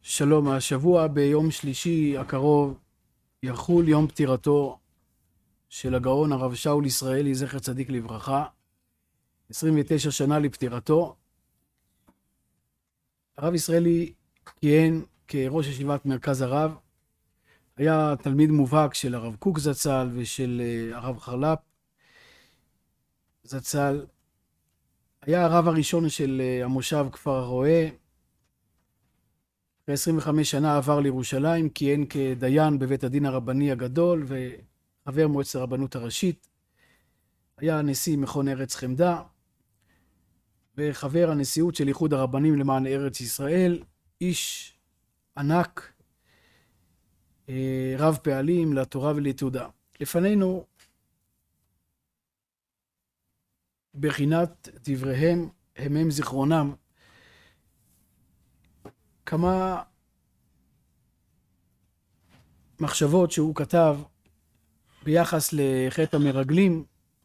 שלום, השבוע ביום שלישי הקרוב יחול יום פטירתו של הגאון הרב שאול ישראלי, זכר צדיק לברכה, 29 שנה לפטירתו. הרב ישראלי כיהן כראש ישיבת מרכז הרב, היה תלמיד מובהק של הרב קוק זצ"ל ושל הרב חרל"פ זצ"ל, היה הרב הראשון של המושב כפר הרועה. אחרי 25 שנה עבר לירושלים, כיהן כדיין בבית הדין הרבני הגדול וחבר מועצת הרבנות הראשית. היה נשיא מכון ארץ חמדה וחבר הנשיאות של איחוד הרבנים למען ארץ ישראל, איש ענק, רב פעלים לתורה ולתעודה. לפנינו בחינת דבריהם, הם זיכרונם, כמה מחשבות שהוא כתב ביחס לחטא המרגלים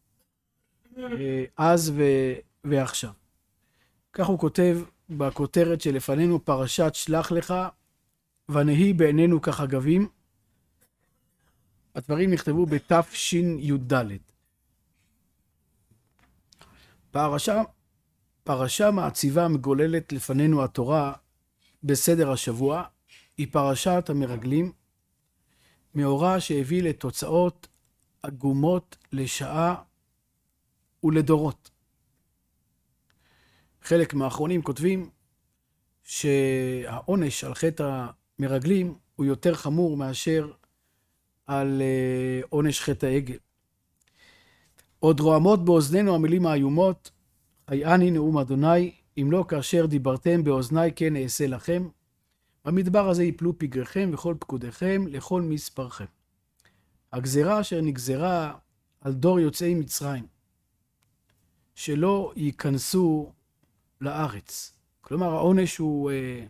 אז ועכשיו. כך הוא כותב בכותרת שלפנינו, פרשת שלח לך ונהי בעינינו כחגבים. הדברים נכתבו בתשי"ד. פרשה מעציבה מגוללת לפנינו התורה בסדר השבוע היא פרשת המרגלים, מאורע שהביא לתוצאות עגומות לשעה ולדורות. חלק מהאחרונים כותבים שהעונש על חטא המרגלים הוא יותר חמור מאשר על עונש חטא העגל. עוד רועמות באוזנינו המילים האיומות, חייאני נאום אדוני, אם לא כאשר דיברתם באוזני כן אעשה לכם. במדבר הזה יפלו פגריכם וכל פקודיכם לכל מספרכם. הגזרה אשר נגזרה על דור יוצאי מצרים, שלא ייכנסו לארץ. כלומר העונש הוא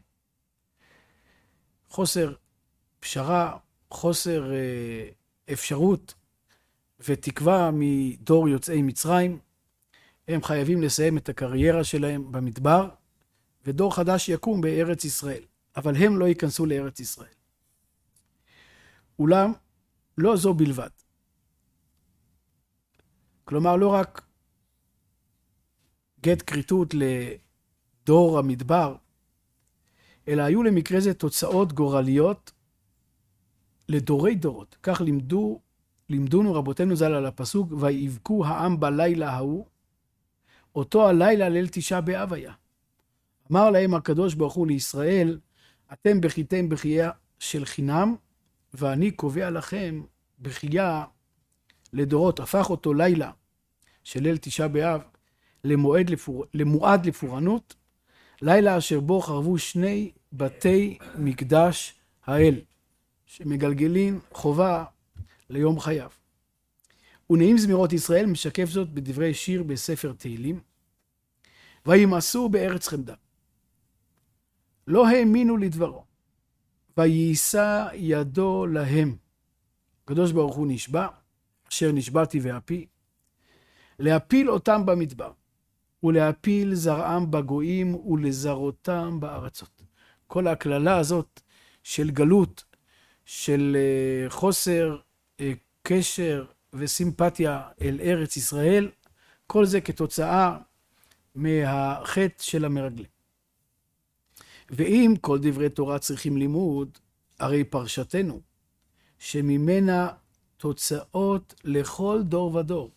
חוסר פשרה, חוסר אפשרות ותקווה מדור יוצאי מצרים. הם חייבים לסיים את הקריירה שלהם במדבר, ודור חדש יקום בארץ ישראל, אבל הם לא ייכנסו לארץ ישראל. אולם לא זו בלבד. כלומר לא רק גט כריתות לדור המדבר, אלא היו למקרה זה תוצאות גורליות לדורי דורות. כך לימדונו רבותינו ז"ל על הפסוק, ויבכו העם בלילה ההוא, אותו הלילה ליל תשעה באב היה. אמר להם הקדוש ברוך הוא לישראל, אתם בכיתם בכייה של חינם, ואני קובע לכם בכייה לדורות. הפך אותו לילה של ליל תשעה באב למועד לפורענות, לילה אשר בו חרבו שני בתי מקדש האל, שמגלגלים חובה ליום חייו. ונעים זמירות ישראל משקף זאת בדברי שיר בספר תהילים, וימאסו בארץ חמדה. לא האמינו לדברו, ויישא ידו להם. הקדוש ברוך הוא נשבע, אשר נשבעתי ואפי, להפיל אותם במדבר, ולהפיל זרעם בגויים ולזרותם בארצות. כל הכללה הזאת של גלות, של חוסר קשר וסימפתיה אל ארץ ישראל, כל זה כתוצאה מהחטא של המרגלים. ואם כל דברי תורה צריכים לימוד, הרי פרשתנו, שממנה תוצאות לכל דור ודור.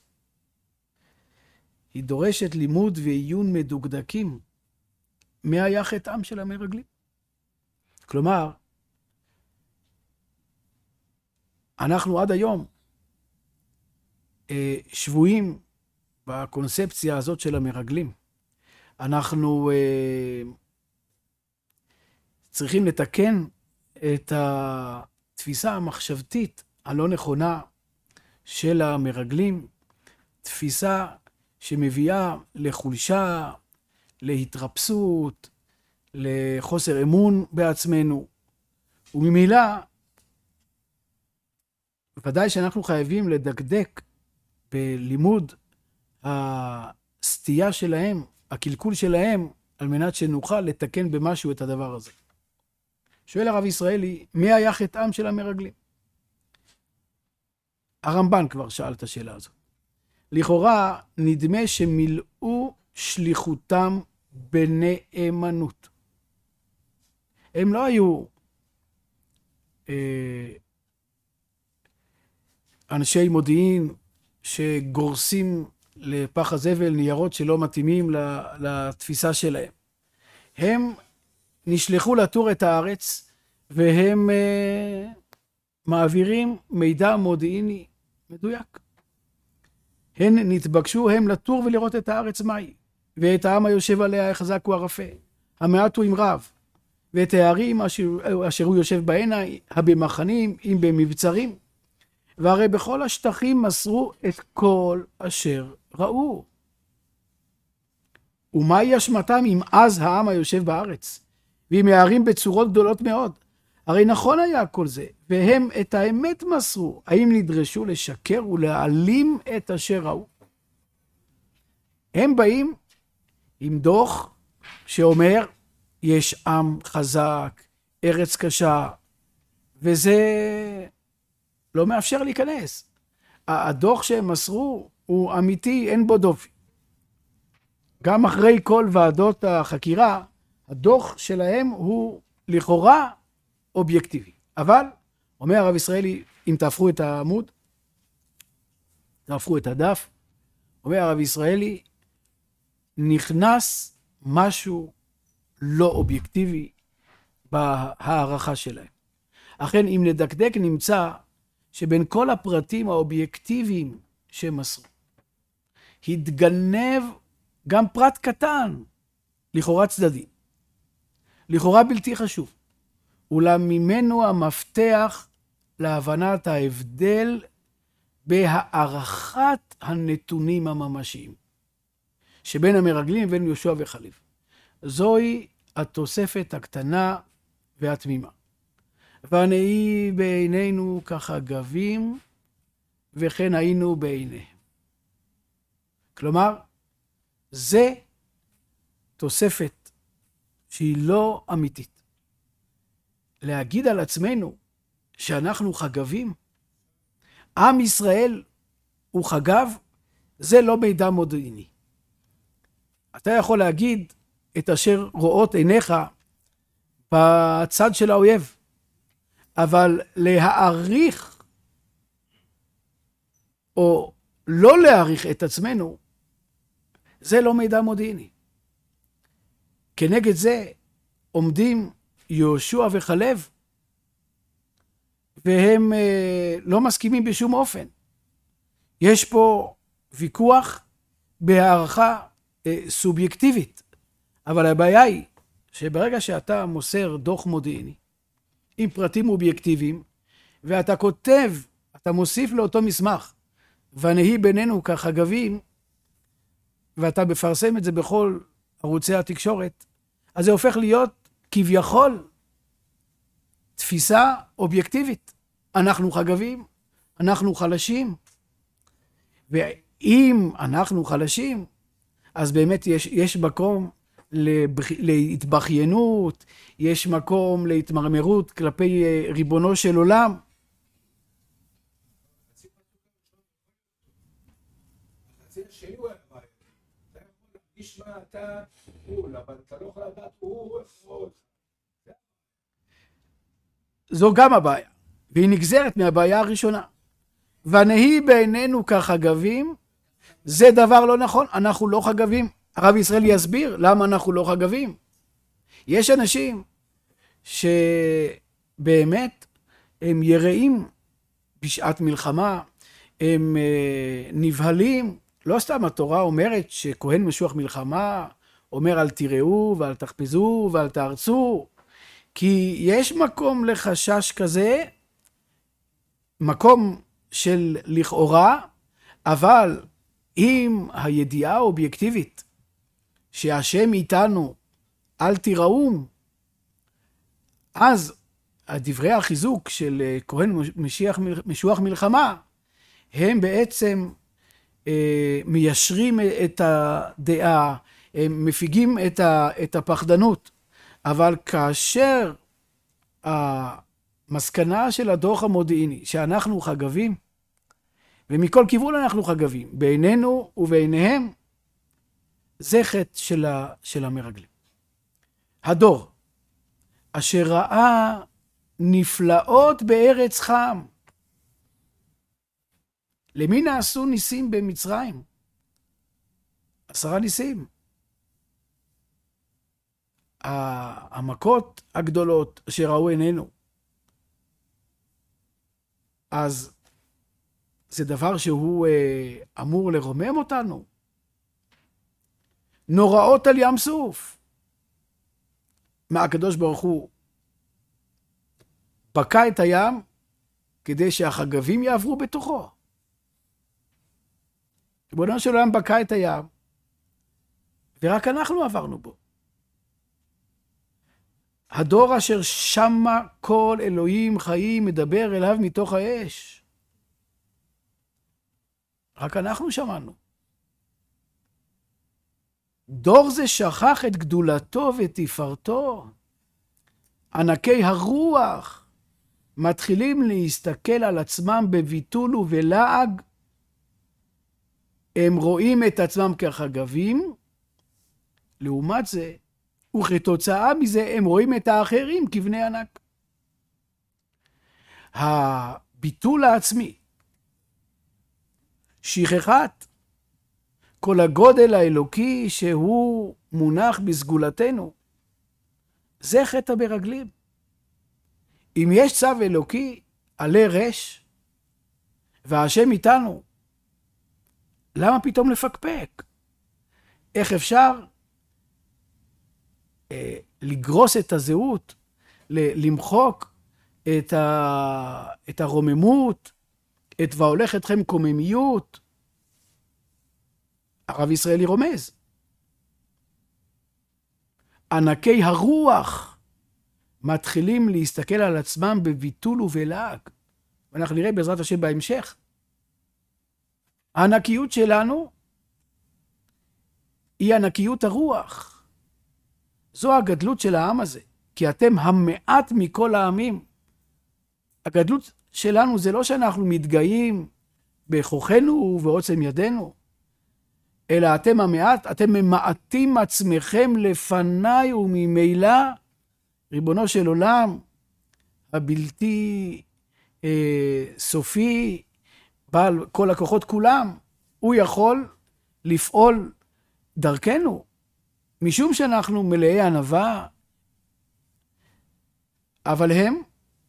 היא דורשת לימוד ועיון מדוקדקים, מה היה חטאם של המרגלים. כלומר, אנחנו עד היום שבויים בקונספציה הזאת של המרגלים. אנחנו צריכים לתקן את התפיסה המחשבתית הלא נכונה של המרגלים, תפיסה שמביאה לחולשה, להתרפסות, לחוסר אמון בעצמנו, וממילא ודאי שאנחנו חייבים לדקדק בלימוד הסטייה שלהם, הקלקול שלהם, על מנת שנוכל לתקן במשהו את הדבר הזה. שואל הרב ישראלי, מי היה חטאם של המרגלים? הרמב"ן כבר שאל את השאלה הזאת. לכאורה נדמה שמילאו שליחותם בנאמנות. הם לא היו אנשי מודיעין שגורסים לפח הזבל ניירות שלא מתאימים לתפיסה שלהם. הם נשלחו לטור את הארץ, והם מעבירים מידע מודיעיני מדויק. הן נתבקשו הם לטור ולראות את הארץ מהי, ואת העם היושב עליה החזק הוא הרפה, המעט הוא עם רב, ואת הערים אשר הוא יושב בהנה, הבמחנים, אם במבצרים. והרי בכל השטחים מסרו את כל אשר ראו. ומהי אשמתם אם אז העם היושב בארץ, ואם הערים בצורות גדולות מאוד? הרי נכון היה כל זה, והם את האמת מסרו. האם נדרשו לשקר ולהעלים את אשר ראו? הם באים עם דוח שאומר, יש עם חזק, ארץ קשה, וזה לא מאפשר להיכנס. הדוח שהם מסרו הוא אמיתי, אין בו דופי. גם אחרי כל ועדות החקירה, הדוח שלהם הוא לכאורה אובייקטיבי. אבל, אומר הרב ישראלי, אם תהפכו את העמוד, תהפכו את הדף, אומר הרב ישראלי, נכנס משהו לא אובייקטיבי בהערכה שלהם. אכן, אם נדקדק נמצא שבין כל הפרטים האובייקטיביים שמסרו, התגנב גם פרט קטן, לכאורה צדדי, לכאורה בלתי חשוב, אולם ממנו המפתח להבנת ההבדל בהערכת הנתונים הממשיים שבין המרגלים ובין יהושע וכלב. זוהי התוספת הקטנה והתמימה. ונהי בעינינו כחגבים, וכן היינו בעיניהם. כלומר, זה תוספת שהיא לא אמיתית. להגיד על עצמנו שאנחנו חגבים, עם ישראל הוא חגב, זה לא מידע מודיעיני. אתה יכול להגיד את אשר רואות עיניך בצד של האויב, אבל להעריך או לא להעריך את עצמנו, זה לא מידע מודיעיני. כנגד זה עומדים יהושע וכלב, והם לא מסכימים בשום אופן. יש פה ויכוח בהערכה סובייקטיבית, אבל הבעיה היא שברגע שאתה מוסר דוח מודיעיני עם פרטים אובייקטיביים, ואתה כותב, אתה מוסיף לאותו מסמך, ונהי בינינו כחגבים, ואתה מפרסם את זה בכל ערוצי התקשורת, אז זה הופך להיות כביכול תפיסה אובייקטיבית. אנחנו חגבים, אנחנו חלשים, ואם אנחנו חלשים, אז באמת יש מקום להתבכיינות, יש מקום להתמרמרות כלפי ריבונו של עולם. החצי השני הוא הבעיה. אתה יכול להרגיש מה אתה מול, אבל אתה לא יכול לדעת הוא אפרות. זו גם הבעיה, והיא נגזרת מהבעיה הראשונה. ונהי בעינינו כחגבים, זה דבר לא נכון, אנחנו לא חגבים. הרב ישראל יסביר למה אנחנו לא חגבים. יש אנשים שבאמת הם יראים בשעת מלחמה, הם נבהלים. לא סתם התורה אומרת שכהן משוח מלחמה אומר אל תיראו ואל תחפזו ואל תארצו, כי יש מקום לחשש כזה, מקום של לכאורה, אבל עם הידיעה האובייקטיבית שהשם איתנו, אל תיראום, אז הדברי החיזוק של כהן משוח מלחמה, הם בעצם מיישרים את הדעה, הם מפיגים את הפחדנות. אבל כאשר המסקנה של הדוח המודיעיני, שאנחנו חגבים, ומכל כיוון אנחנו חגבים, בעינינו ובעיניהם, זה חטא של המרגלים. הדור, אשר ראה נפלאות בארץ חם. למי נעשו ניסים במצרים? 10 ניסים. המכות הגדולות אשר ראו עינינו. אז זה דבר שהוא אמור לרומם אותנו. נוראות על ים סוף. מה הקדוש ברוך הוא בקע את הים כדי שהחגבים יעברו בתוכו. ריבונו של עולם בקע את הים, ורק אנחנו עברנו בו. הדור אשר שמה כל אלוהים חיים מדבר אליו מתוך האש. רק אנחנו שמענו. דור זה שכח את גדולתו ותפארתו. ענקי הרוח מתחילים להסתכל על עצמם בביטול ובלעג. הם רואים את עצמם כחגבים, לעומת זה, וכתוצאה מזה הם רואים את האחרים כבני ענק. הביטול העצמי, שכחת כל הגודל האלוקי שהוא מונח בסגולתנו, זה חטא המרגלים. אם יש צו אלוקי, עלה רש, והשם איתנו, למה פתאום לפקפק? איך אפשר לגרוס את הזהות, למחוק את הרוממות, את והולך אתכם קוממיות? הרב ישראלי רומז. ענקי הרוח מתחילים להסתכל על עצמם בביטול ובלעג. ואנחנו נראה בעזרת השם בהמשך. הענקיות שלנו היא ענקיות הרוח. זו הגדלות של העם הזה, כי אתם המעט מכל העמים. הגדלות שלנו זה לא שאנחנו מתגאים בכוחנו ובעוצם ידינו, אלא אתם המעט, אתם ממעטים עצמכם לפניי, וממילא ריבונו של עולם, הבלתי סופי, בעל כל הכוחות כולם, הוא יכול לפעול דרכנו, משום שאנחנו מלאי ענווה. אבל הם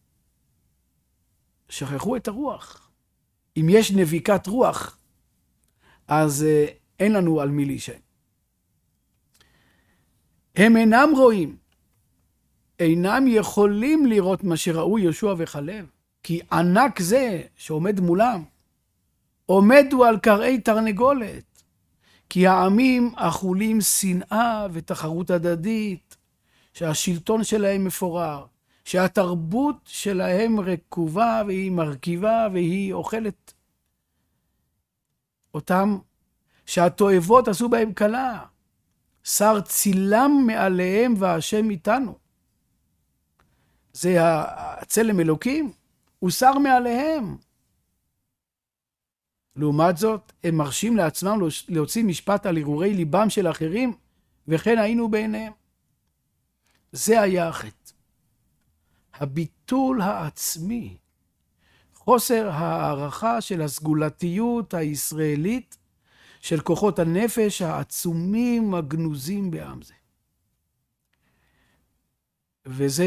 שכחו את הרוח. אם יש נביקת רוח, אז אין לנו על מי להישען. הם אינם רואים, אינם יכולים לראות מה שראו יהושע וכלב, כי ענק זה שעומד מולם, עומדו על קרעי תרנגולת, כי העמים אכולים שנאה ותחרות הדדית, שהשלטון שלהם מפורר, שהתרבות שלהם רקובה והיא מרכיבה והיא אוכלת אותם, שהתועבות עשו בהם קלה, שר צילם מעליהם והשם איתנו. זה הצלם אלוקים, הוא שר מעליהם. לעומת זאת, הם מרשים לעצמם להוציא משפט על הרהורי ליבם של אחרים, וכן היינו בעיניהם. זה היה החטא. הביטול העצמי, חוסר הערכה של הסגולתיות הישראלית, של כוחות הנפש העצומים הגנוזים בעם זה. וזה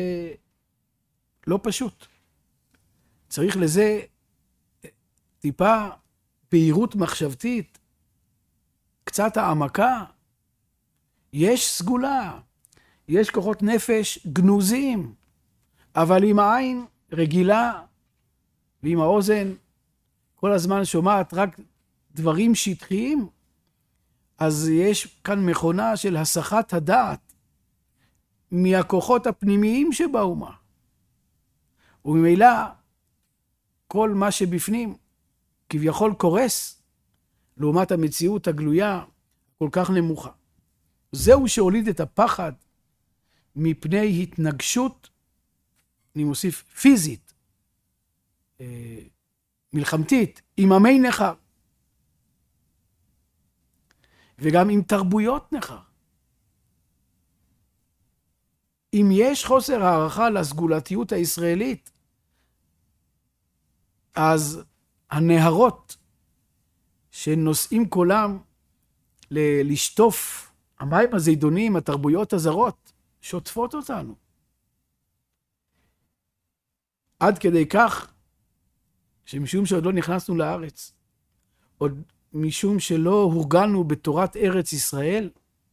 לא פשוט. צריך לזה טיפה בהירות מחשבתית, קצת העמקה. יש סגולה, יש כוחות נפש גנוזים, אבל עם העין רגילה, ועם האוזן כל הזמן שומעת רק דברים שטחיים, אז יש כאן מכונה של הסחת הדעת מהכוחות הפנימיים שבאומה. וממילא כל מה שבפנים כביכול קורס לעומת המציאות הגלויה כל כך נמוכה. זהו שהוליד את הפחד מפני התנגשות אני מוסיף פיזית, מלחמתית, עם עמי נכר. וגם עם תרבויות נכר. אם יש חוסר הערכה לסגולתיות הישראלית, אז הנהרות שנושאים קולם לשטוף המים הזידונים, התרבויות הזרות, שוטפות אותנו. עד כדי כך, שמשום שעוד לא נכנסנו לארץ, עוד משום שלא הורגלנו בתורת ארץ ישראל,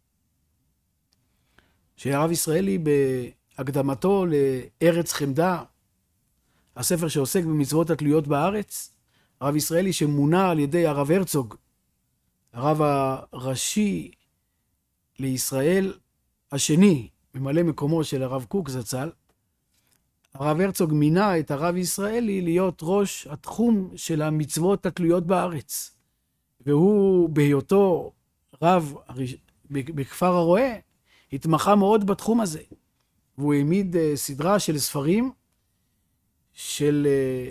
שהרב ישראלי בהקדמתו לארץ חמדה, הספר שעוסק במצוות התלויות בארץ, הרב ישראלי שמונה על ידי הרב הרצוג, הרב הראשי לישראל השני, ממלא מקומו של הרב קוק זצ"ל, הרב הרצוג מינה את הרב ישראלי להיות ראש התחום של המצוות התלויות בארץ. והוא בהיותו רב בכפר הרועה, התמחה מאוד בתחום הזה. והוא העמיד סדרה של ספרים של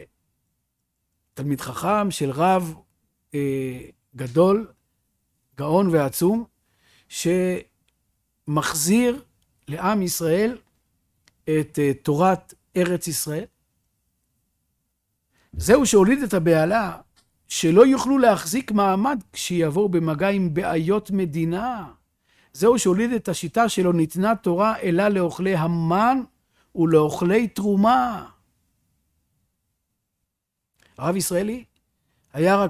תלמיד חכם, של רב גדול, גאון ועצום, שמחזיר לעם ישראל את תורת ארץ ישראל. זהו שהוליד את הבעלה, שלא יוכלו להחזיק מעמד כשיבואו במגע עם בעיות מדינה. זהו שהוליד את השיטה שלו ניתנה תורה אלא לאוכלי המן ולאוכלי תרומה. הרב ישראלי היה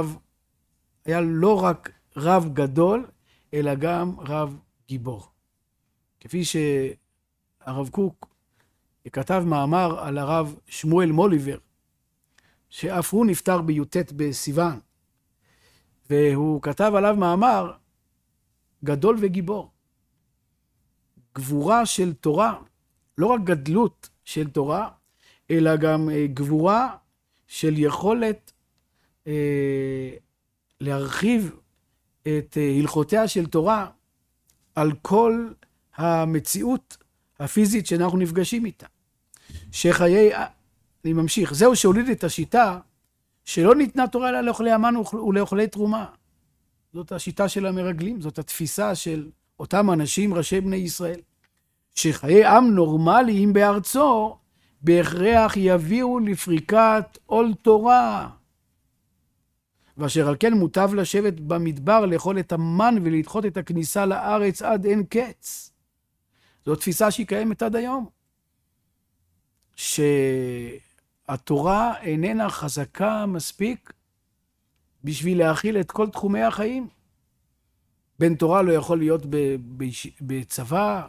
לא רק רב גדול, אלא גם רב גיבור. כפי שהרב קוק כתב מאמר על הרב שמואל מוליבר, שאף הוא נפטר בי"ט בסיוון, והוא כתב עליו מאמר גדול וגיבור. גבורה של תורה, לא רק גדלות של תורה, אלא גם גבורה של יכולת להרחיב את הלכותיה של תורה על כל המציאות הפיזית שאנחנו נפגשים איתה. אני ממשיך, זהו שהוליד את השיטה שלא ניתנה תורה אלא לאוכלי המן ולאוכלי תרומה. זאת השיטה של המרגלים, זאת התפיסה של אותם אנשים, ראשי בני ישראל, שחיי עם נורמליים בארצו, בהכרח יביאו לפריקת עול תורה. ואשר על כן מוטב לשבת במדבר, לאכול את המן ולדחות את הכניסה לארץ עד אין קץ. זו תפיסה שהיא קיימת עד היום. שהתורה איננה חזקה מספיק בשביל להכיל את כל תחומי החיים. בן תורה לא יכול להיות בצבא,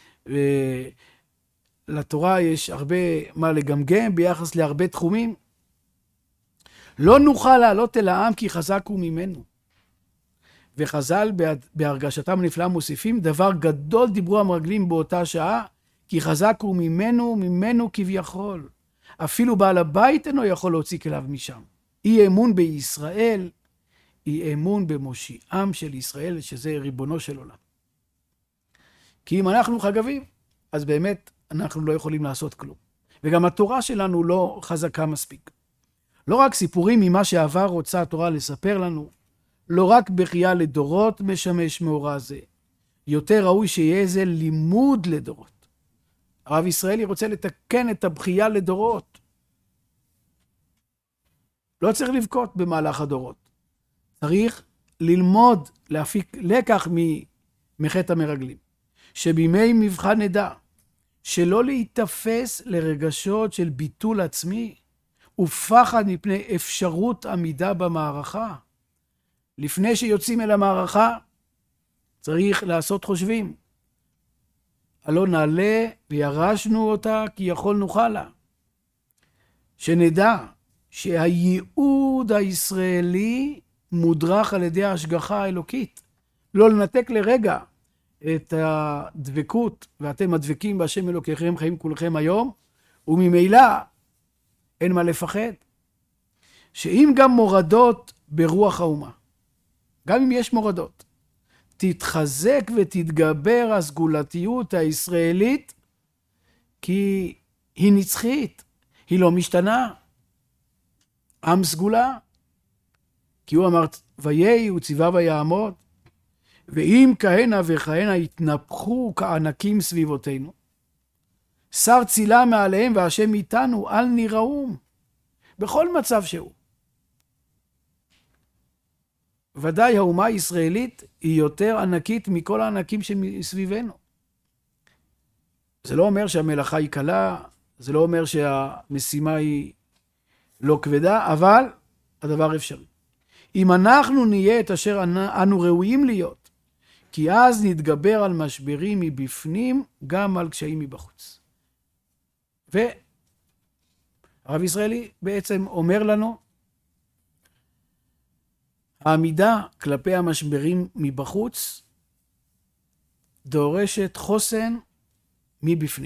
לתורה יש הרבה מה לגמגם ביחס להרבה תחומים. לא נוכל לעלות אל העם כי חזק הוא ממנו. וחז"ל בהרגשתם הנפלאה מוסיפים, דבר גדול דיברו המרגלים באותה שעה, כי חזק הוא ממנו כביכול. אפילו בעל הבית אינו יכול להוציא כליו משם. אי אמון בישראל, אי אמון במושיעם של ישראל, שזה ריבונו של עולם. כי אם אנחנו חגבים, אז באמת אנחנו לא יכולים לעשות כלום. וגם התורה שלנו לא חזקה מספיק. לא רק סיפורים ממה שעבר רוצה התורה לספר לנו, לא רק בחייה לדורות משמש מאורע זה. יותר ראוי שיהיה איזה לימוד לדורות. הרב ישראלי רוצה לתקן את הבחייה לדורות. לא צריך לבכות במהלך הדורות. צריך ללמוד, להפיק לקח מחטא המרגלים. שבימי מבחן נדע, שלא להתאפס לרגשות של ביטול עצמי, ופחד מפני אפשרות עמידה במערכה. לפני שיוצאים אל המערכה, צריך לעשות חושבים. הלא נעלה וירשנו אותה כי יכול נוכל לה. שנדע שהייעוד הישראלי מודרך על ידי ההשגחה האלוקית. לא לנתק לרגע את הדבקות, ואתם הדבקים בהשם אלוקיכם חיים כולכם היום, וממילא אין מה לפחד. שאם גם מורדות ברוח האומה, גם אם יש מורדות, תתחזק ותתגבר הסגולתיות הישראלית, כי היא נצחית, היא לא משתנה. עם סגולה, כי הוא אמר, ויהי הוא ציווה ויעמוד, ואם כהנה וכהנה יתנפחו כענקים סביבותינו, שר צילה מעליהם והשם איתנו, אל ניראום, בכל מצב שהוא. ודאי האומה הישראלית היא יותר ענקית מכל הענקים שמסביבנו. זה לא אומר שהמלאכה היא קלה, זה לא אומר שהמשימה היא לא כבדה, אבל הדבר אפשרי. אם אנחנו נהיה את אשר אנו ראויים להיות, כי אז נתגבר על משברים מבפנים, גם על קשיים מבחוץ. והרב ישראלי בעצם אומר לנו, העמידה כלפי המשברים מבחוץ, דורשת חוסן מבפנים.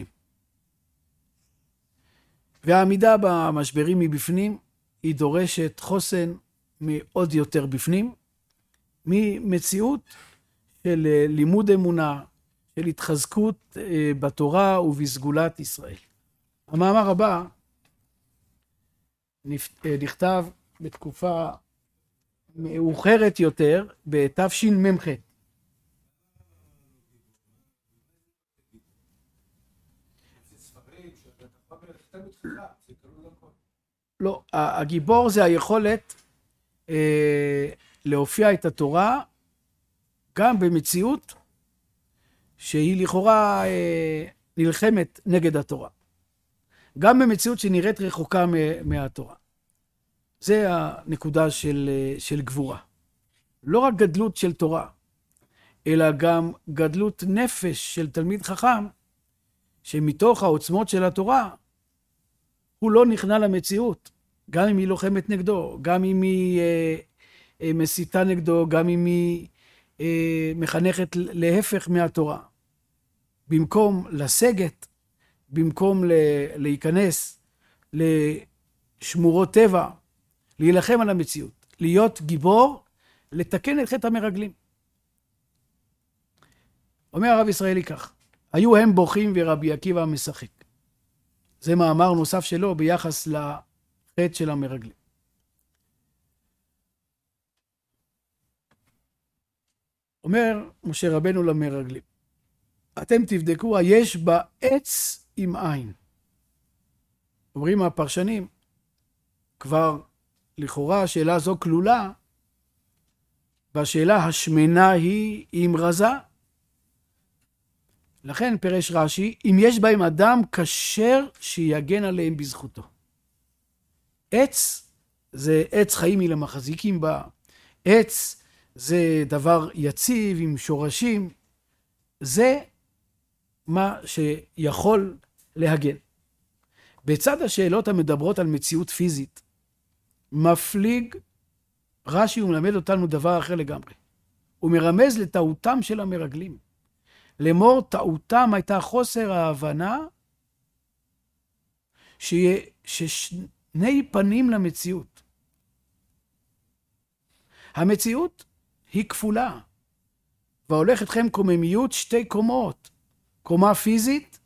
והעמידה במשברים מבפנים, היא דורשת חוסן מעוד יותר בפנים, ממציאות של לימוד אמונה, של התחזקות בתורה ובסגולת ישראל. המאמר הבא נכתב בתקופה מאוחרת יותר, בתשמ"ח. לא, הגיבור זה היכולת להופיע את התורה גם במציאות שהיא לכאורה נלחמת נגד התורה. גם במציאות שנראית רחוקה מהתורה. זה הנקודה של גבורה. לא רק גדלות של תורה, אלא גם גדלות נפש של תלמיד חכם, שמתוך העוצמות של התורה, הוא לא נכנע למציאות, גם אם היא לוחמת נגדו, גם אם היא מסיתה נגדו, גם אם היא מחנכת להפך מהתורה. במקום לסגת, במקום להיכנס לשמורות טבע, להילחם על המציאות, להיות גיבור, לתקן את חטא המרגלים. אומר הרב ישראלי כך, היו הם בוכים ורבי עקיבא משחק. זה מאמר נוסף שלו ביחס לחטא של המרגלים. אומר משה רבנו למרגלים, אתם תבדקו, היש בה עץ עם עין. אומרים הפרשנים, כבר לכאורה השאלה הזו כלולה, והשאלה השמנה היא עם רזה. לכן פרש רש"י, אם יש בהם אדם כשר שיגן עליהם בזכותו. עץ זה עץ חיים למחזיקים בה, עץ זה דבר יציב עם שורשים, זה מה שיכול להגן. בצד השאלות המדברות על מציאות פיזית, מפליג רש"י ומלמד אותנו דבר אחר לגמרי. הוא מרמז לטעותם של המרגלים. לאמור טעותם הייתה חוסר ההבנה ששני פנים למציאות. המציאות היא כפולה, והולך אתכם קוממיות שתי קומות, קומה פיזית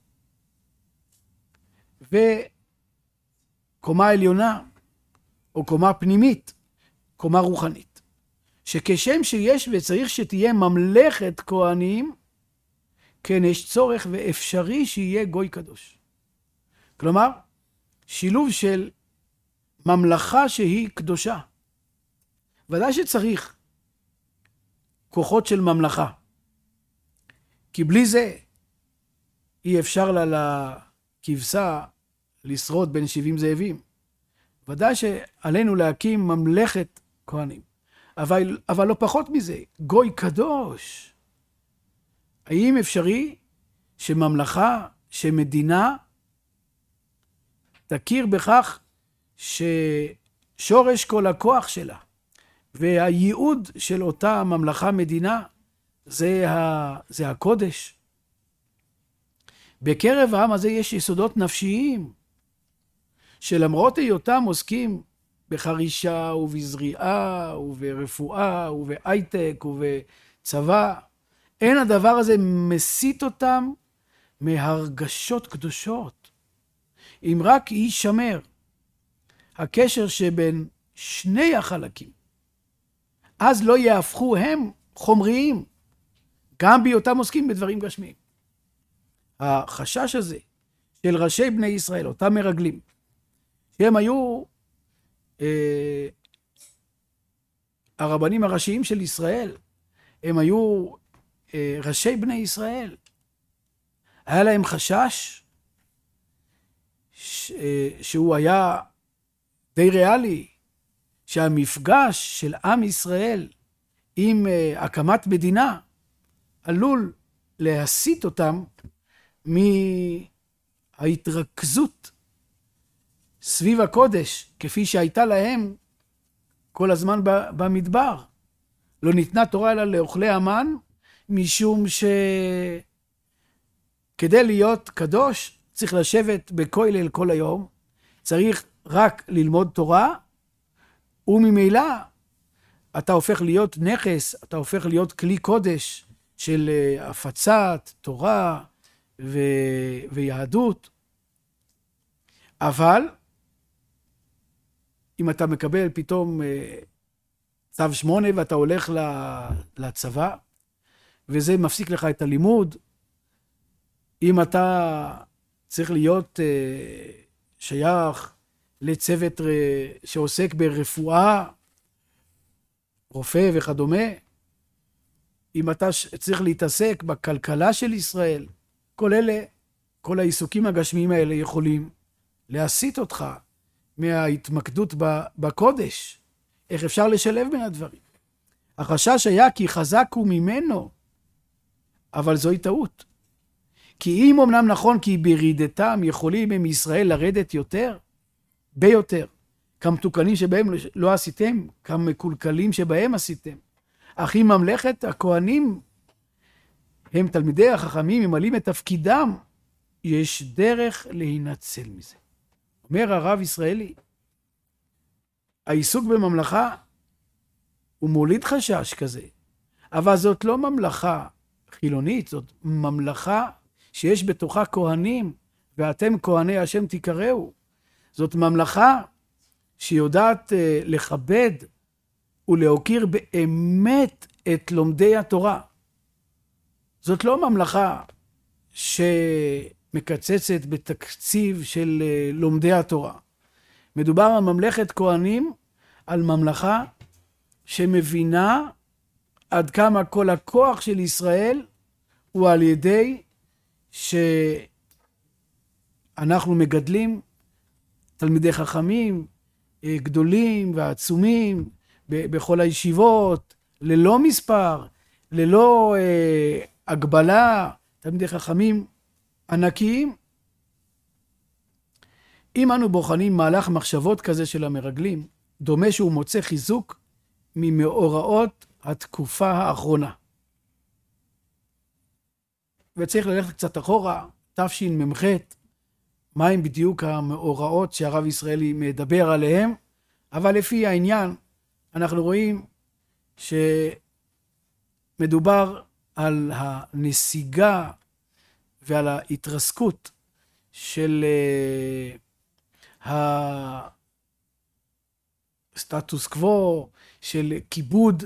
וקומה עליונה, או קומה פנימית, קומה רוחנית. שכשם שיש וצריך שתהיה ממלכת כהנים, כן יש צורך ואפשרי שיהיה גוי קדוש. כלומר, שילוב של ממלכה שהיא קדושה. ודאי שצריך כוחות של ממלכה. כי בלי זה אי אפשר לה לכבשה לשרוד בין 70 זאבים. ודאי שעלינו להקים ממלכת כהנים. אבל לא פחות מזה, גוי קדוש. האם אפשרי שממלכה, שמדינה, תכיר בכך ששורש כל הכוח שלה, והייעוד של אותה ממלכה מדינה, זה הקודש. בקרב העם הזה יש יסודות נפשיים, שלמרות היותם עוסקים בחרישה ובזריעה וברפואה ובהייטק ובצבא, אין הדבר הזה מסית אותם מהרגשות קדושות. אם רק יישמר הקשר שבין שני החלקים, אז לא יהפכו הם חומריים, גם בהיותם עוסקים בדברים גשמיים. החשש הזה של ראשי בני ישראל, אותם מרגלים, שהם היו הרבנים הראשיים של ישראל, הם היו ראשי בני ישראל, היה להם חשש שהוא היה די ריאלי, שהמפגש של עם ישראל עם הקמת מדינה עלול להסיט אותם מההתרכזות סביב הקודש, כפי שהייתה להם כל הזמן במדבר. לא ניתנה תורה אלא לאוכלי המן, משום שכדי להיות קדוש צריך לשבת בכולל כל היום, צריך רק ללמוד תורה, וממילא אתה הופך להיות נכס, אתה הופך להיות כלי קודש של הפצת תורה ויהדות. אבל אם אתה מקבל פתאום צו 8 ואתה הולך לצבא, וזה מפסיק לך את הלימוד, אם אתה צריך להיות שייך לצוות שעוסק ברפואה, רופא וכדומה, אם אתה צריך להתעסק בכלכלה של ישראל, כל אלה, כל העיסוקים הגשמיים האלה יכולים להסיט אותך מההתמקדות בקודש. איך אפשר לשלב בין הדברים? החשש היה כי חזק הוא ממנו, אבל זוהי טעות. כי אם אמנם נכון כי ברידתם יכולים הם ישראל לרדת יותר, ביותר, כמתוקנים שבהם לא עשיתם, כמקולקלים שבהם עשיתם. אך אם ממלכת הכהנים הם תלמידי החכמים, ממלאים את תפקידם, יש דרך להינצל מזה. אומר הרב ישראלי, העיסוק בממלכה הוא מוליד חשש כזה, אבל זאת לא ממלכה חילונית, זאת ממלכה שיש בתוכה כהנים, ואתם כהני השם תקראו. זאת ממלכה שיודעת לכבד ולהוקיר באמת את לומדי התורה. זאת לא ממלכה שמקצצת בתקציב של לומדי התורה. מדובר על ממלכת כהנים, על ממלכה שמבינה עד כמה כל הכוח של ישראל הוא על ידי שאנחנו מגדלים תלמידי חכמים גדולים ועצומים בכל הישיבות, ללא מספר, ללא הגבלה, תלמידי חכמים ענקיים. אם אנו בוחנים מהלך מחשבות כזה של המרגלים, דומה שהוא מוצא חיזוק ממאורעות התקופה האחרונה. וצריך ללכת קצת אחורה, תשמ"ח, מהם בדיוק המאורעות שהרב ישראלי מדבר עליהם, אבל לפי העניין אנחנו רואים שמדובר על הנסיגה ועל ההתרסקות של הסטטוס קוו, של כיבוד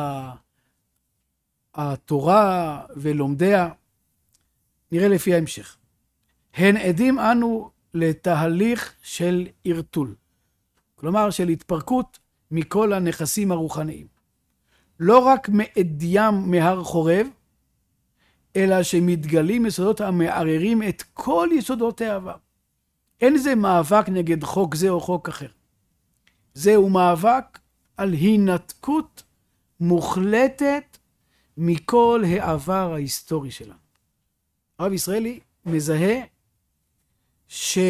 התורה ולומדיה. נראה לפי ההמשך. הן עדים אנו לתהליך של ערטול, כלומר של התפרקות מכל הנכסים הרוחניים. לא רק מעדיים מהר חורב, אלא שמתגלים יסודות המערערים את כל יסודות העבר. אין זה מאבק נגד חוק זה או חוק אחר. זהו מאבק על הינתקות מוחלטת מכל העבר ההיסטורי שלנו. הרב ישראלי מזהה שמה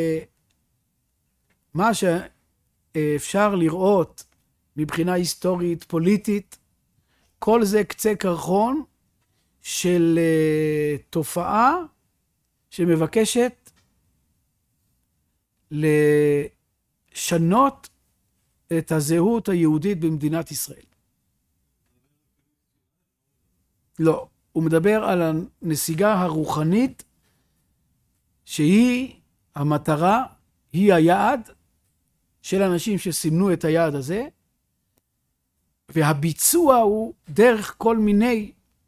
שאפשר לראות מבחינה היסטורית, פוליטית, כל זה קצה קרחון של תופעה שמבקשת לשנות את הזהות היהודית במדינת ישראל. לא, הוא מדבר על הנסיגה הרוחנית שהיא המטרה היא היעד של אנשים שסימנו את היעד הזה, והביצוע הוא דרך כל מיני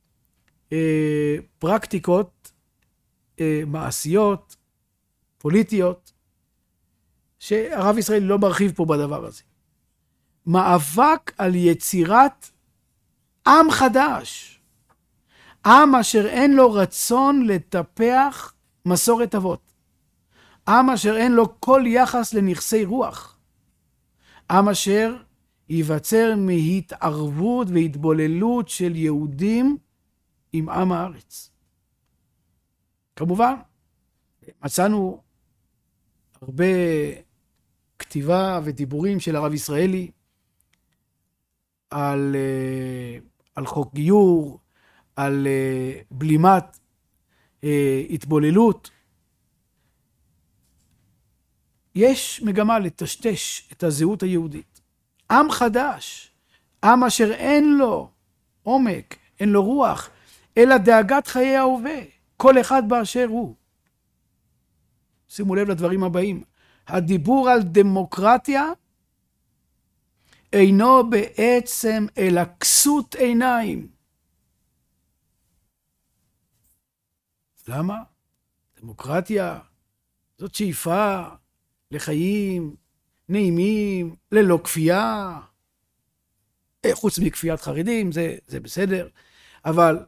פרקטיקות מעשיות, פוליטיות, שהרב ישראלי לא מרחיב פה בדבר הזה. מאבק על יצירת עם חדש, עם אשר אין לו רצון לטפח מסורת אבות, עם אשר אין לו כל יחס לנכסי רוח, עם אשר ייווצר מהתערבות והתבוללות של יהודים עם עם הארץ. כמובן, מצאנו הרבה כתיבה ודיבורים של הרב ישראלי על חוק גיור, על בלימת התבוללות. יש מגמה לטשטש את הזהות היהודית. עם חדש, עם אשר אין לו עומק, אין לו רוח, אלא דאגת חיי ההווה, כל אחד באשר הוא. שימו לב לדברים הבאים. הדיבור על דמוקרטיה אינו בעצם אלא כסות עיניים. למה? דמוקרטיה זאת שאיפה לחיים נעימים, ללא כפייה. חוץ מכפיית חרדים, זה בסדר. אבל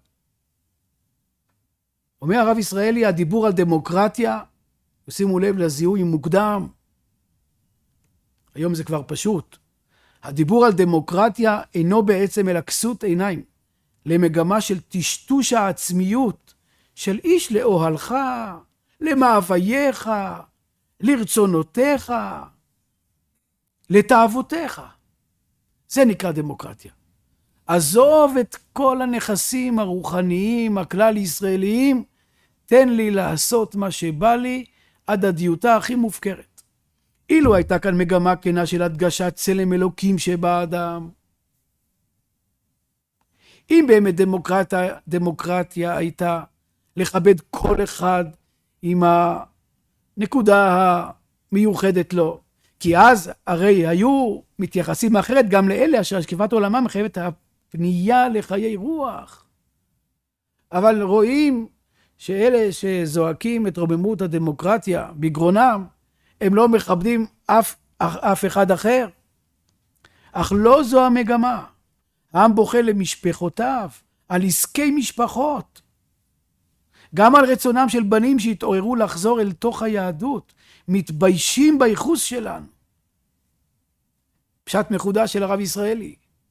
אומר הרב ישראלי, הדיבור על דמוקרטיה, ושימו לב לזיהוי מוקדם, היום זה כבר פשוט, הדיבור על דמוקרטיה אינו בעצם אלא כסות עיניים, למגמה של טשטוש העצמיות של איש לאוהלך, למאווייך, לרצונותיך, לתאוותיך. זה נקרא דמוקרטיה. עזוב את כל הנכסים הרוחניים, הכלל ישראליים, תן לי לעשות מה שבא לי, הדדיותה הכי מופקרת. אילו הייתה כאן מגמה כנה של הדגשת צלם אלוקים שבאדם, אם באמת דמוקרטיה הייתה לכבד כל אחד עם הנקודה המיוחדת לו, כי אז הרי היו מתייחסים אחרת גם לאלה אשר השקפת עולמה מחייבת הפנייה לחיי רוח. אבל רואים שאלה שזועקים את רוממות הדמוקרטיה בגרונם, הם לא מכבדים אף אחד אחר. אך לא זו המגמה. העם בוכה למשפחותיו, על עסקי משפחות. גם על רצונם של בנים שהתעוררו לחזור אל תוך היהדות, מתביישים בייחוס שלנו. פשט מחודש של הרב ישראלי.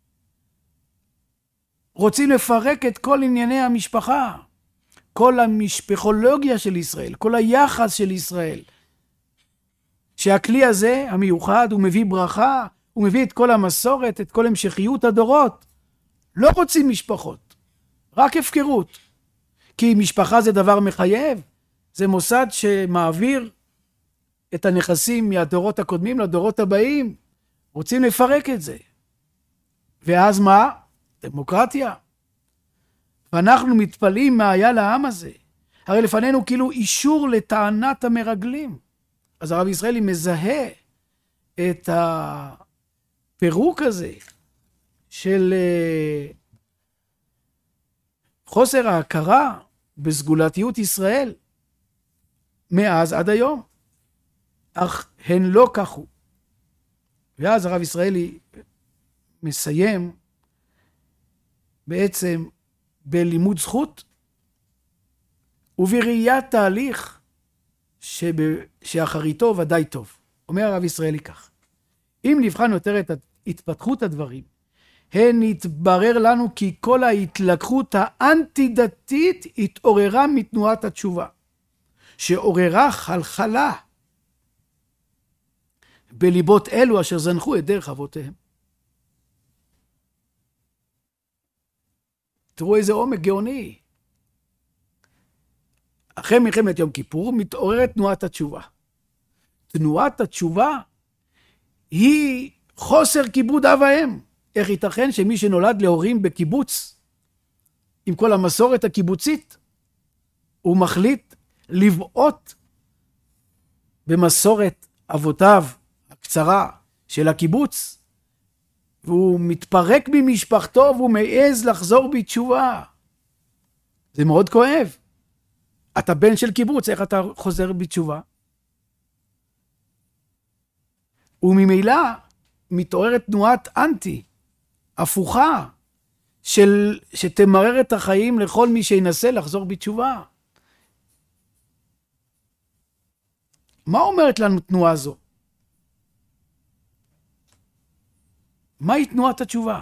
רוצים לפרק את כל ענייני המשפחה, כל המשפחולוגיה של ישראל, כל היחס של ישראל. שהכלי הזה, המיוחד, הוא מביא ברכה, הוא מביא את כל המסורת, את כל המשכיות הדורות. לא רוצים משפחות, רק הפקרות. כי משפחה זה דבר מחייב, זה מוסד שמעביר את הנכסים מהדורות הקודמים לדורות הבאים. רוצים לפרק את זה. ואז מה? דמוקרטיה. ואנחנו מתפלאים מה היה לעם הזה. הרי לפנינו כאילו אישור לטענת המרגלים. אז הרב ישראלי מזהה את הפירוק הזה של חוסר ההכרה בסגולתיות ישראל מאז עד היום. אך הן לא כך הוא. ואז הרב ישראלי מסיים בעצם בלימוד זכות ובראיית תהליך שאחריתו ודאי טוב. אומר הרב ישראלי כך: אם נבחן יותר את התפתחות הדברים, הן יתברר לנו כי כל ההתלקחות האנטי-דתית התעוררה מתנועת התשובה, שעוררה חלחלה בליבות אלו אשר זנחו את דרך אבותיהם. תראו איזה עומק גאוני. אחרי מלחמת יום כיפור מתעוררת תנועת התשובה. תנועת התשובה היא חוסר כיבוד אב ואם. איך ייתכן שמי שנולד להורים בקיבוץ, עם כל המסורת הקיבוצית, הוא מחליט לבעוט במסורת אבותיו הקצרה של הקיבוץ, והוא מתפרק ממשפחתו והוא מעז לחזור בתשובה. זה מאוד כואב. אתה בן של קיבוץ, איך אתה חוזר בתשובה? וממילא מתעוררת תנועת אנטי, הפוכה, שתמרר את החיים לכל מי שינסה לחזור בתשובה. מה אומרת לנו תנועה זו? מהי תנועת התשובה?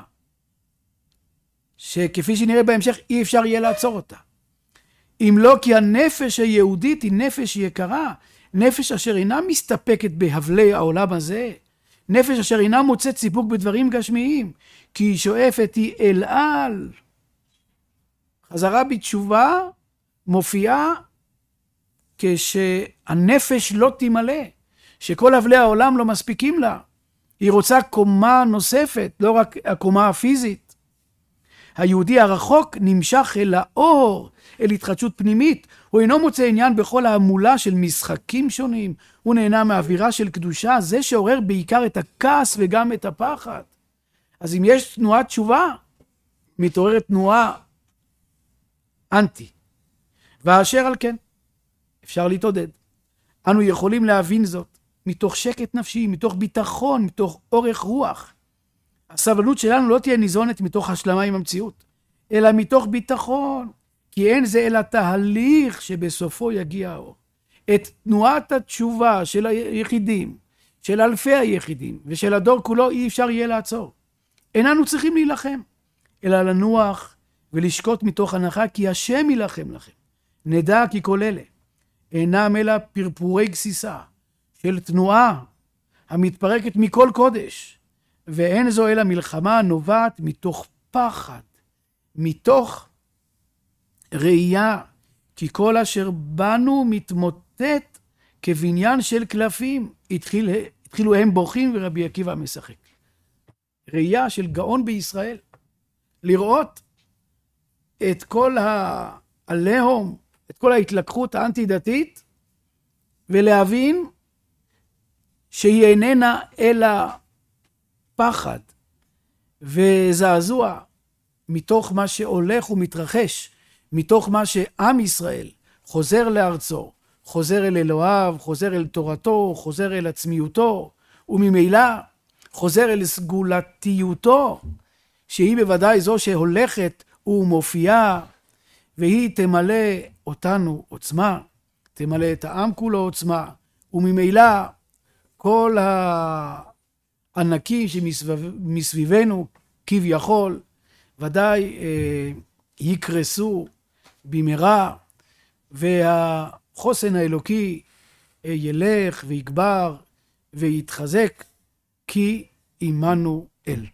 שכפי שנראה בהמשך אי אפשר יהיה לעצור אותה. אם לא כי הנפש היהודית היא נפש יקרה, נפש אשר אינה מסתפקת בהבלי העולם הזה, נפש אשר אינה מוצאת סיפוק בדברים גשמיים, כי היא שואפת היא אל על. חזרה בתשובה מופיעה כשהנפש לא תמלא, שכל הבלי העולם לא מספיקים לה. היא רוצה קומה נוספת, לא רק הקומה הפיזית. היהודי הרחוק נמשך אל האור, אל התחדשות פנימית. הוא אינו מוצא עניין בכל ההמולה של משחקים שונים. הוא נהנה מאווירה של קדושה, זה שעורר בעיקר את הכעס וגם את הפחד. אז אם יש תנועת תשובה, מתעוררת תנועה אנטי. ואשר על כן, אפשר להתעודד. אנו יכולים להבין זאת מתוך שקט נפשי, מתוך ביטחון, מתוך אורך רוח. הסבלנות שלנו לא תהיה ניזונת מתוך השלמה עם המציאות, אלא מתוך ביטחון, כי אין זה אלא תהליך שבסופו יגיע האור. את תנועת התשובה של היחידים, של אלפי היחידים, ושל הדור כולו אי אפשר יהיה לעצור. איננו צריכים להילחם, אלא לנוח ולשקוט מתוך הנחה, כי השם ילחם לכם. נדע כי כל אלה אינם אלא פרפורי גסיסה של תנועה המתפרקת מכל קודש, ואין זו אלא מלחמה נובעת מתוך פחד, מתוך ראייה, כי כל אשר בנו מתמוטט כבניין של קלפים. התחילו הם בוכים ורבי עקיבא משחק. ראייה של גאון בישראל, לראות את כל העליהום, את כל ההתלקחות האנטי דתית, ולהבין שהיא איננה אלא פחד וזעזוע מתוך מה שהולך ומתרחש, מתוך מה שעם ישראל חוזר לארצו, חוזר אל אלוהיו, חוזר אל תורתו, חוזר אל עצמיותו, וממילא חוזר אל סגולתיותו, שהיא בוודאי זו שהולכת ומופיעה, והיא תמלא אותנו עוצמה, תמלא את העם כולו עוצמה, וממילא כל הענקים שמסביבנו כביכול ודאי יקרסו במהרה, והחוסן האלוקי ילך ויגבר ויתחזק, כי עמנו אל.